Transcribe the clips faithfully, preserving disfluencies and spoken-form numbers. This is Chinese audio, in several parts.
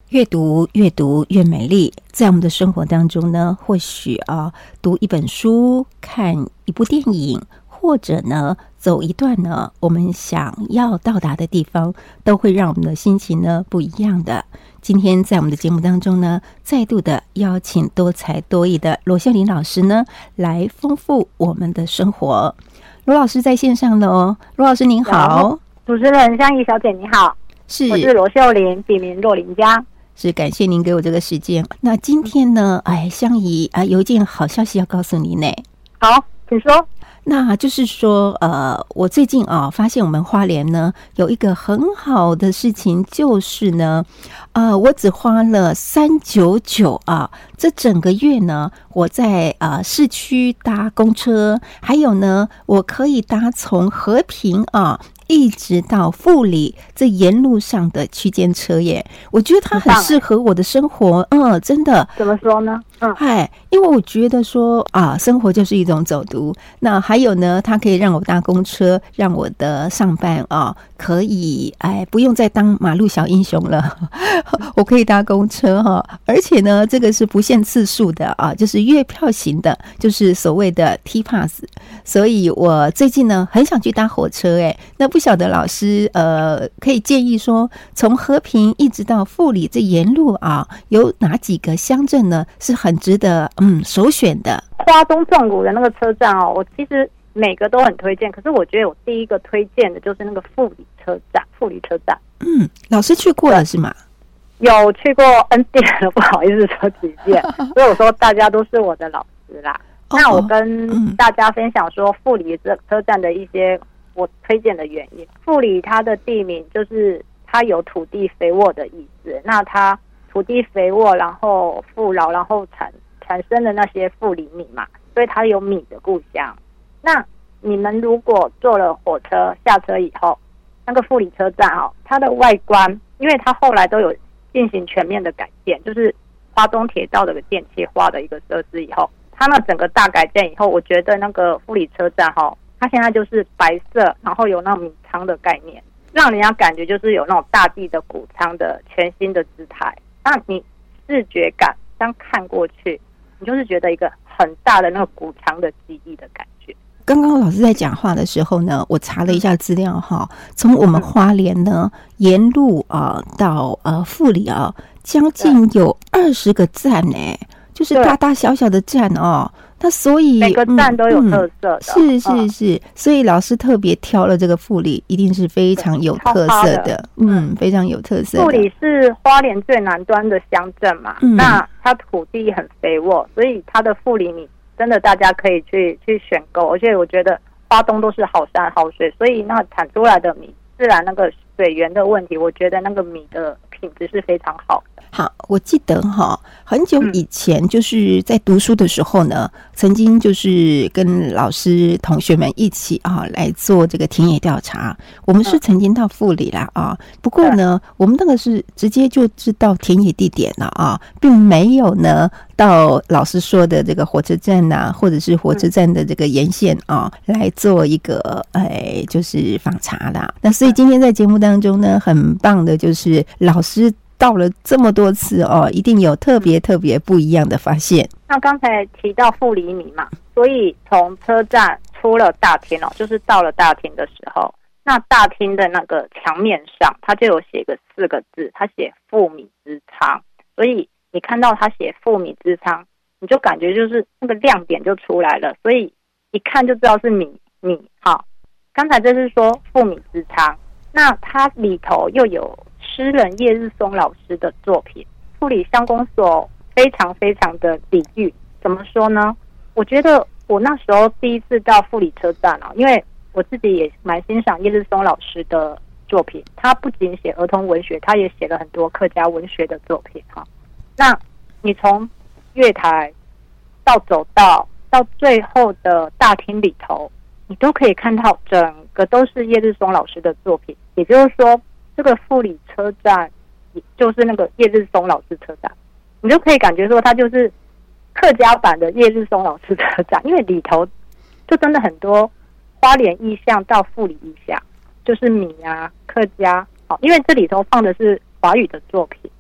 越读越读越美丽，在我们的生活当中呢，或许啊，读一本书、看一部电影，或者呢，走一段呢，我们想要到达的地方，都会让我们的心情呢不一样的。今天在我们的节目当中呢，再度的邀请多才多艺的罗秀玲老师呢，来丰富我们的生活。罗老师在线上了哦，罗老师您好。 主持人香怡小姐你好， 是， 我是罗秀玲，笔名若林佳。 是，感谢您给我这个时间。那今天呢，哎，香怡啊，有一件好消息要告诉您呢。 好，请说。 那就是说，呃，我最近啊，发现我们花莲呢有一个很好的事情，就是呢，呃，我只花了三九九啊，这整个月呢，我在呃市区搭公车，还有呢，我可以搭从和平啊。一直到富里这沿路上的区间车耶，我觉得它很适合我的生活。嗯，真的。 怎么说呢？嗯， 嗨，因为我觉得说啊，生活就是一种走读。那还有呢，它可以让我搭公车，让我的上班啊，可以哎不用再当马路小英雄了，我可以搭公车哈。而且呢，这个是不限次数的啊，就是月票型的，就是所谓的 T Pass。所以我最近呢，很想去搭火车哎，那不晓得老师呃，可以建议说，从和平一直到富里这沿路啊，有哪几个乡镇呢是很值得嗯首选的？ 花东纵谷的那个车站哦，我其实每个都很推荐，可是我觉得我第一个推荐的就是那个富里车站。富里车站， 嗯，老师去过了是吗？ 有去过 N 遍了，不好意思说几遍，所以我说大家都是我的老师啦。哦、那我跟大家分享说富里这车站的一些我推荐的原因。富里它的地名就是它有土地肥沃的意思，那它土地肥沃，然后富饶，然后产产生的那些富里米嘛，所以它有米的故乡。那你们如果坐了火车下车以后，那个富里车站哦，它的外观，因为它后来都有进行全面的改建，就是花东铁道的电气化的一个设施以后，它那整个大改建以后，我觉得那个富里车站哈、哦，它现在就是白色，然后有那种米仓的概念，让人家感觉就是有那种大地的谷仓的全新的姿态。那你视觉感这样看过去，你就是觉得一个很大的那个谷仓的记忆的感觉。 刚刚老师在讲话的时候呢，我查了一下资料哈，从我们花莲呢沿路啊到呃富里啊，将近有二十个站呢，就是大大小小的站哦。那所以每个站都有特色的， 嗯、是是是、嗯，所以老师特别挑了这个富里，一定是非常有特色的，的嗯，非常有特色的。 富里是花莲最南端的乡镇嘛、嗯，那它土地很肥沃，所以它的富里米真的大家可以去去选购，而且我觉得花东都是好山好水，所以那产出来的米，自然那个水源的问题，我觉得那个米的品质是非常好的。 好，我记得哈，很久以前就是在读书的时候呢，嗯、曾经就是跟老师同学们一起啊来做这个田野调查。我们是曾经到富里啦啊，不过呢，我们那个是直接就知道田野地点了啊，并没有呢到老师说的这个火车站呐、啊，或者是火车站的这个沿线啊来做一个哎就是访查啦。那所以今天在节目当中呢，很棒的就是老师到了这么多次哦，一定有特别特别不一样的发现。 那刚才提到富里米嘛，所以从车站出了大厅哦，就是到了大厅的时候，那大厅的那个墙面上，它就有写个四个字，它写富米之仓。所以你看到它写富米之仓，你就感觉就是那个亮点就出来了，所以一看就知道是米米。好，刚才这是说富米之仓，那它里头又有诗人叶日松老师的作品，富里乡公所非常非常的礼遇。怎么说呢？我觉得我那时候第一次到富里车站啊，因为我自己也蛮欣赏叶日松老师的作品，他不仅写儿童文学，他也写了很多客家文学的作品哈。那你从月台到走道到最后的大厅里头，你都可以看到整个都是叶日松老师的作品，也就是说这个富里车站就是那个叶日松老师车站，你就可以感觉说它就是客家版的叶日松老师车站，因为里头就真的很多花莲意象到富里意象，就是米啊客家，好，因为这里头放的是华语的作品，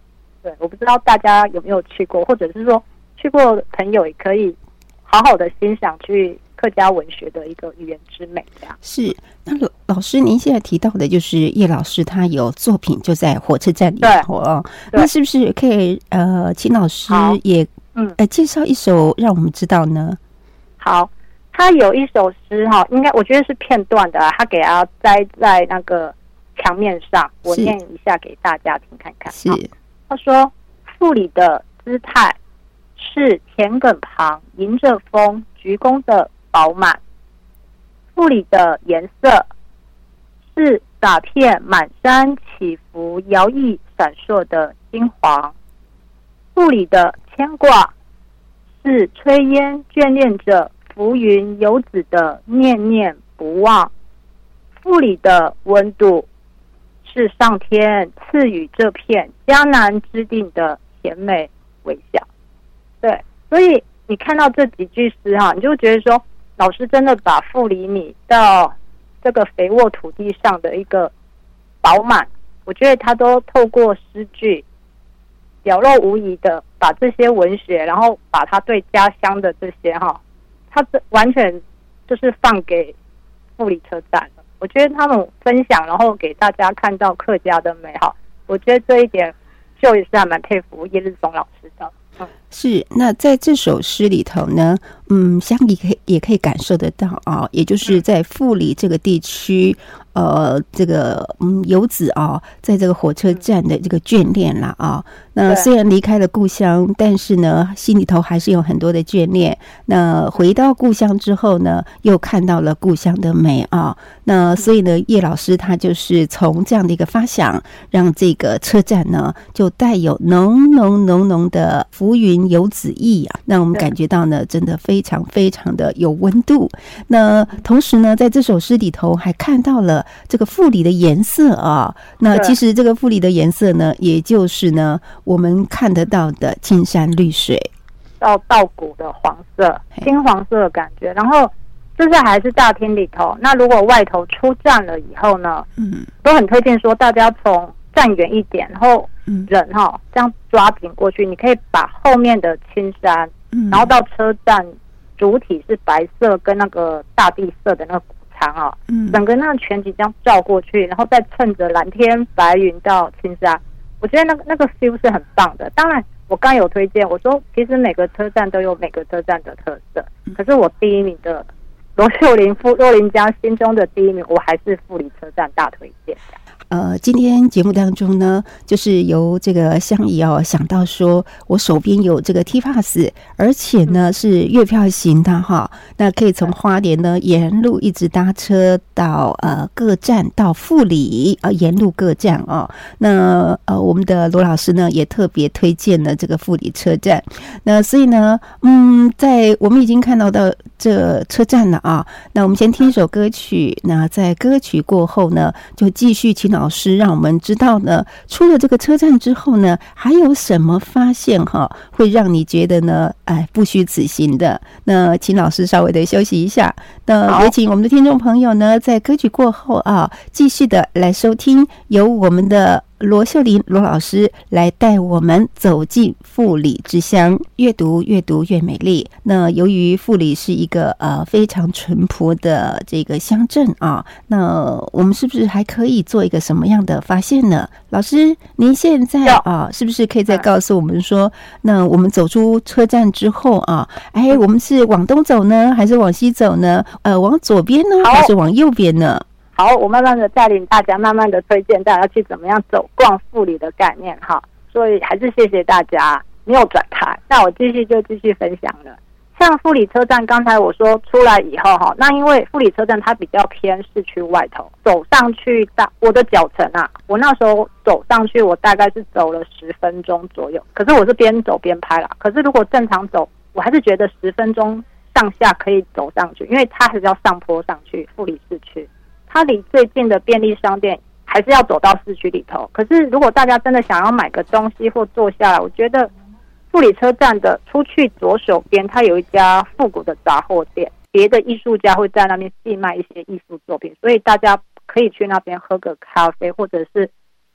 对，我不知道大家有没有去过，或者是说去过的朋友也可以好好的欣赏去客家文学的一个语言之美。这样是。那老师您现在提到的就是叶老师他有作品就在火车站里头哦，那是不是可以呃请老师也嗯呃介绍一首让我们知道呢？ 好，他有一首诗哈，应该我觉得是片段的、啊，他给他摘在那个墙面上，我念一下给大家听看看。 是， 他说：“赋里的姿态是田埂旁迎着风鞠躬的饱满，赋里的颜色是洒片满山起伏摇曳闪烁的金黄，赋里的牵挂是炊烟眷恋着浮云游子的念念不忘，赋里的温度是上天赐予这片江南之地的甜美微笑。”对，所以你看到这几句诗哈，你就觉得说，老师真的把赋里米到这个肥沃土地上的一个饱满，我觉得他都透过诗句表露无遗的把这些文学，然后把他对家乡的这些哈，他这完全就是放给富里车站了。我觉得他们分享，然后给大家看到客家的美好，我觉得这一点就也是还蛮佩服叶日松老师的。嗯， 是。那在这首诗里头呢，嗯，香里可以也可以感受得到啊，也就是在富里这个地区，呃，这个嗯游子啊，在这个火车站的这个眷恋啦啊。那虽然离开了故乡，但是呢，心里头还是有很多的眷恋。那回到故乡之后呢，又看到了故乡的美啊。那所以呢，叶老师他就是从这样的一个发想，让这个车站呢，就带有浓浓浓浓的浮云游子意啊，让我们感觉到呢，真的非常非常的有温度。那同时呢，在这首诗里头还看到了这个赋里的颜色啊。那其实这个赋里的颜色呢，也就是呢，我们看得到的青山绿水到稻谷的黄色，金黄色的感觉。然后这是还是大厅里头，那如果外头出站了以后呢，嗯，都很推荐说大家从站远一点，然后人哈、哦、这样抓紧过去，你可以把后面的青山，嗯，然后到车站主体是白色跟那个大地色的那个谷仓啊，嗯，整个那个全景这样照过去，然后再趁着蓝天白云到青山，我觉得那个那个 feel 是很棒的。当然我刚有推荐，我说其实每个车站都有每个车站的特色，可是我第一名的罗秀玲夫若琳家心中的第一名，我还是富里车站大推荐。 呃，今天节目当中呢，就是由这个香怡哦想到说，我手边有这个 T Pass， 而且呢是月票型的哈，那可以从花莲呢沿路一直搭车到呃各站到富里啊、呃，沿路各站哦。那呃我们的罗老师呢也特别推荐了这个富里车站。那所以呢，嗯，在我们已经看到的这车站了啊，那我们先听一首歌曲，那在歌曲过后呢，就继续请老师让我们知道呢，出了这个车站之后呢，还有什么发现哈，会让你觉得呢，哎，不虚此行的。那请老师稍微的休息一下，那也请我们的听众朋友呢，在歌曲过后啊，继续的来收听由我们的罗秀玲罗老师来带我们走进富里之乡，越读越读越美丽。那由于富里是一个呃非常淳朴的这个乡镇啊，那我们是不是还可以做一个什么样的发现呢？老师，您现在啊，是不是可以再告诉我们说，那我们走出车站之后啊，哎，我们是往东走呢，还是往西走呢？呃，往左边呢，还是往右边呢？ 好，我慢慢的带领大家，慢慢的推荐大家去怎么样走逛富里的概念哈。所以还是谢谢大家没有转台，那我继续就继续分享了。像富里车站，刚才我说出来以后哈，那因为富里车站它比较偏市区外头，走上去大我的脚程啊，我那时候走上去，我大概是走了十分钟左右。可是我是边走边拍啦，可是如果正常走，我还是觉得十分钟上下可以走上去，因为它还是要上坡上去富里市区。它离最近的便利商店还是要走到市区里头，可是如果大家真的想要买个东西或坐下来，我觉得富里车站的出去左手边，它有一家复古的杂货店，别的艺术家会在那边寄卖一些艺术作品，所以大家可以去那边喝个咖啡，或者是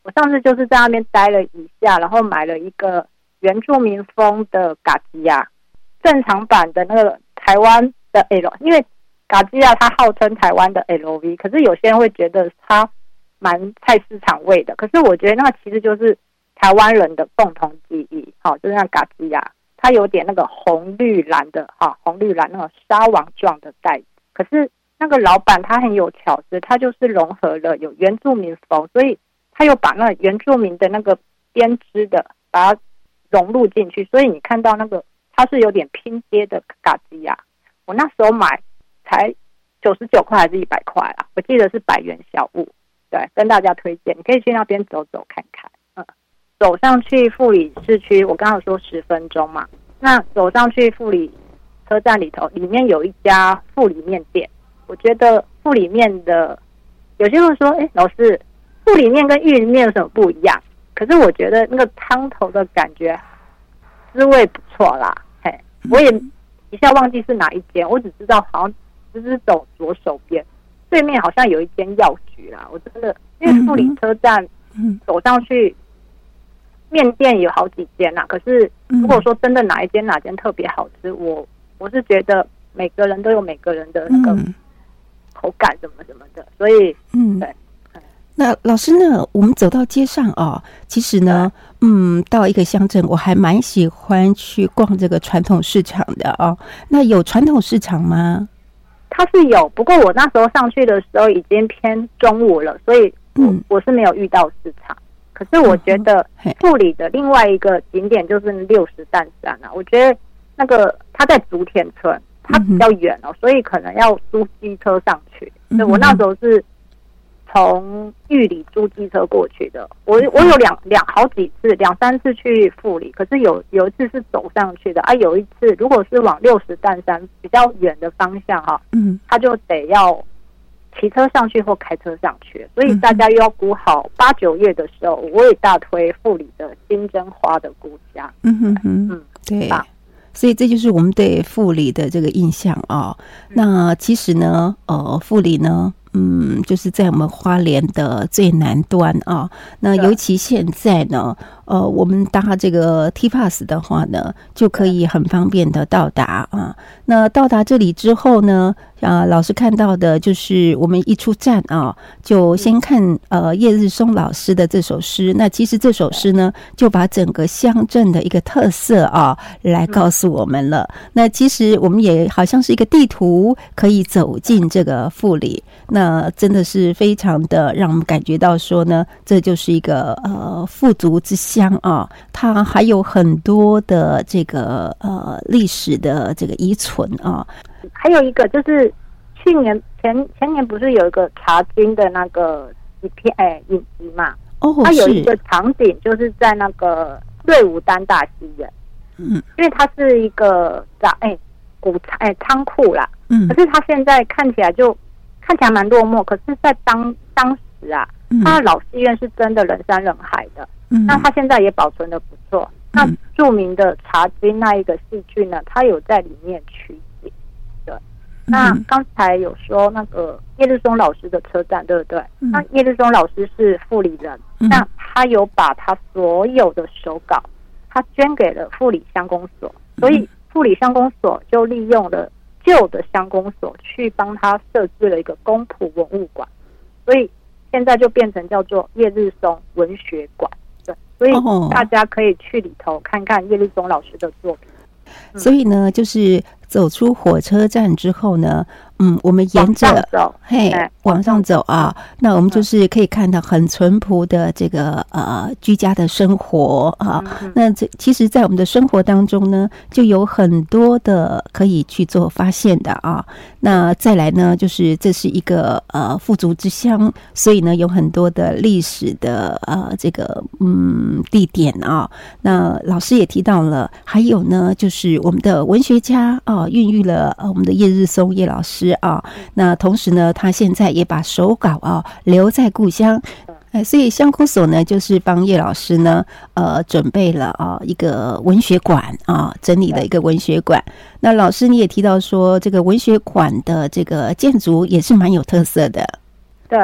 我上次就是在那边待了一下，然后买了一个原住民风的嘎吉亚，正常版的那个台湾的 L， 因为嘎吉亚它号称台湾的 L V， 可是有些人会觉得它蛮菜市场味的，可是我觉得那个其实就是台湾人的共同记忆，好，就是那嘎吉亚，它有点那个红绿蓝的，哈，红绿蓝那种纱网状的袋子，可是那个老板他很有巧思，他就是融合了有原住民风，所以他又把那原住民的那个编织的把它融入进去，所以你看到那个它是有点拼接的嘎吉亚，我那时候买才九十九块还是一百块啦，我记得是百元小物，对，跟大家推荐，你可以去那边走走看看。嗯，走上去富里市区，我刚刚说十分钟嘛，那走上去富里车站里头，里面有一家富里面店，我觉得富里面的有些人说，哎，老师，富里面跟玉里面有什么不一样？可是我觉得那个汤头的感觉滋味不错啦，嘿，我也一下忘记是哪一间，我只知道好像只是走左手边，对面好像有一间药局啦。我真的因为富里车站走上去，面店有好几间啦，可是如果说真的哪一间哪间特别好吃，我我是觉得每个人都有每个人的那个口感什么什么的，所以嗯对。 那老师呢？我们走到街上哦，其实呢，嗯，到一个乡镇，我还蛮喜欢去逛这个传统市场的哦。那有传统市场吗？ 它是有，不过我那时候上去的时候已经偏中午了，所以我、嗯、我是没有遇到市场。可是我觉得富里的另外一个景点就是六十担山啊，我觉得那个它在竹田村，它比较远哦，所以可能要租机车上去。所以我那时候是从玉里租机车过去的，我我有两两好几次，两三次去富里，可是有有一次是走上去的啊，有一次如果是往六十担山比较远的方向哈，嗯，他就得要骑车上去或开车上去，所以大家又要估好八九月的时候，我也大推富里的金针花的估价，嗯哼哼，嗯， 对。所以这就是我们对富里的这个印象哦。那其实呢，呃，富里呢，嗯，就是在我们花莲的最南端啊。那尤其现在呢，呃，我们搭这个 T Pass 的话呢，就可以很方便的到达啊。那到达这里之后呢，啊，老师看到的就是我们一出站啊，就先看呃叶日松老师的这首诗。那其实这首诗呢，就把整个乡镇的一个特色啊，来告诉我们了。那其实我们也好像是一个地图，可以走进这个富里。那真的是非常的让我们感觉到说呢，这就是一个呃富足之乡啊。它还有很多的这个呃历史的这个遗存啊。 还有一个就是去年前前年不是有一个茶经的那个影片哎影集嘛？哦，它有一个场景就是在那个瑞武丹大戏院，嗯，因为它是一个哎古哎仓库啦，嗯，可是它现在看起来就看起来蛮落寞，可是在当当时啊，它的老戏院是真的人山人海的，嗯，那它现在也保存的不错。那著名的茶经那一个戏剧呢，它有在里面取景。对，那刚才有说那个叶日松老师的车站，对不对？嗯、那叶日松老师是富里人，嗯、那他有把他所有的手稿，他捐给了富里乡公所，所以富里乡公所就利用了旧的乡公所去帮他设置了一个公仆文物馆，所以现在就变成叫做叶日松文学馆。对，所以大家可以去里头看看叶日松老师的作品。 嗯、所以呢，就是走出火车站之后呢，嗯，我们沿着走， 嘿，往上走啊，那我们就是可以看到很淳朴的这个呃居家的生活啊。嗯、那这其实，在我们的生活当中呢，就有很多的可以去做发现的啊。那再来呢，就是这是一个呃富足之乡，所以呢，有很多的历史的呃这个嗯地点啊。那老师也提到了，还有呢，就是我们的文学家啊，孕育了呃我们的叶日松叶老师啊。那同时呢，他现在也把手稿啊留在故乡。哎，所以乡公所呢，就是帮叶老师呢，呃，准备了啊一个文学馆啊，整理了一个文学馆。那老师你也提到说，这个文学馆的这个建筑也是蛮有特色的。 对，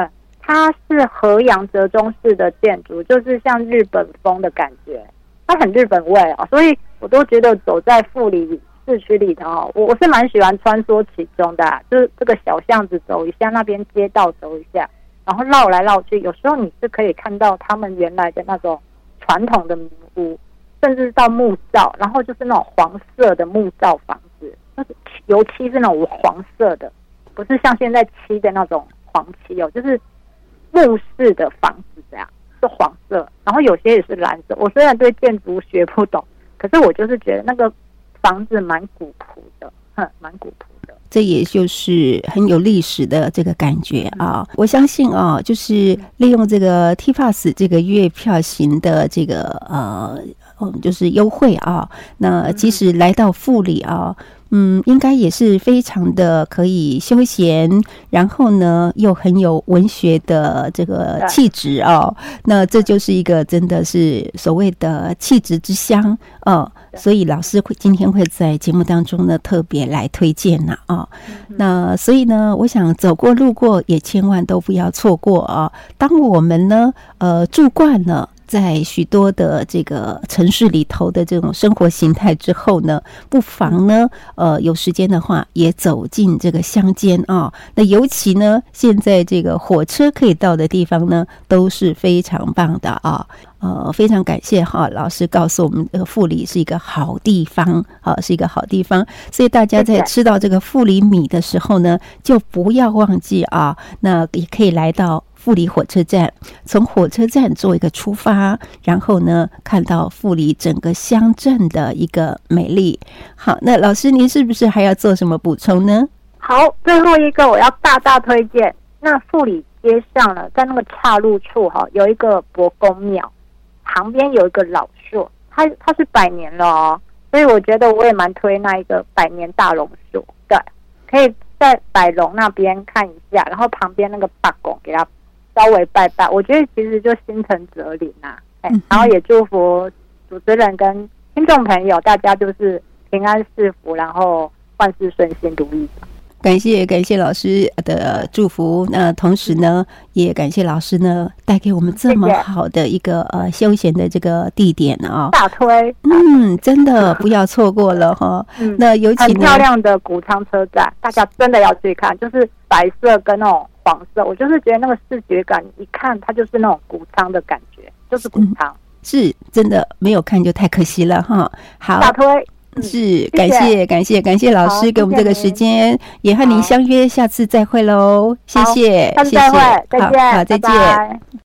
它是和洋折中式的建筑，就是像日本风的感觉，它很日本味哦，所以我都觉得走在富里市区里头哦，我我是蛮喜欢穿梭其中的、啊，就是这个小巷子走一下，那边街道走一下，然后绕来绕去，有时候你是可以看到他们原来的那种传统的民屋，甚至到木造，然后就是那种黄色的木造房子，就是油漆是那种黄色的，不是像现在漆的那种黄漆哦，就是木式的房子这样，是黄色，然后有些也是蓝色。我虽然对建筑学不懂，可是我就是觉得那个房子蛮古朴的，哼，蛮古朴的。 这也就是很有历史的这个感觉啊！我相信啊，就是利用这个 T P A S 这个月票型的这个呃，嗯，就是优惠啊，那即使来到富里啊。嗯，应该也是非常的可以休闲，然后呢又很有文学的这个气质哦。那这就是一个真的是所谓的气质之乡哦。所以老师会今天会在节目当中呢特别来推荐呐啊、哦。那所以呢，我想走过路过也千万都不要错过啊、哦。当我们呢呃住惯了。在许多的这个城市里头的这种生活形态之后呢，不妨呢，呃，有时间的话也走进这个乡间啊。那尤其呢，现在这个火车可以到的地方呢，都是非常棒的啊。呃，非常感谢哈，老师告诉我们，这个富里是一个好地方，啊，是一个好地方。所以大家在吃到这个富里米的时候呢，就不要忘记啊，那也可以来到富里火车站，从火车站做一个出发，然后呢，看到富里整个乡镇的一个美丽。好，那老师您是不是还要做什么补充呢？ 好，最后一个我要大大推荐，那富里街上了，在那个岔路处哈，有一个伯公庙。旁边有一个老树，它它是百年了哦，所以我觉得我也蛮推那一个百年大榕树，对，可以在百龙那边看一下，然后旁边那个八公给它稍微拜拜，我觉得其实就心诚则灵呐、啊，哎、嗯，然后也祝福主持人跟听众朋友，大家就是平安是福，然后万事顺心如意。 感谢感谢老师的祝福，那同时呢，也感谢老师呢带给我们这么好的一个呃休闲的这个地点啊、哦， 大推， 嗯，真的不要错过了哈、嗯。那尤其很漂亮的谷仓车站，大家真的要去看，就是白色跟那种黄色，我就是觉得那个视觉感，一看它就是那种谷仓的感觉，就是谷仓、嗯， 是真的没有看就太可惜了哈。好， 大推。 是，感谢感谢感谢老师给我们这个时间，也和您相约下次再会喽，谢谢， 下次再会，再见， 好，再见。拜拜。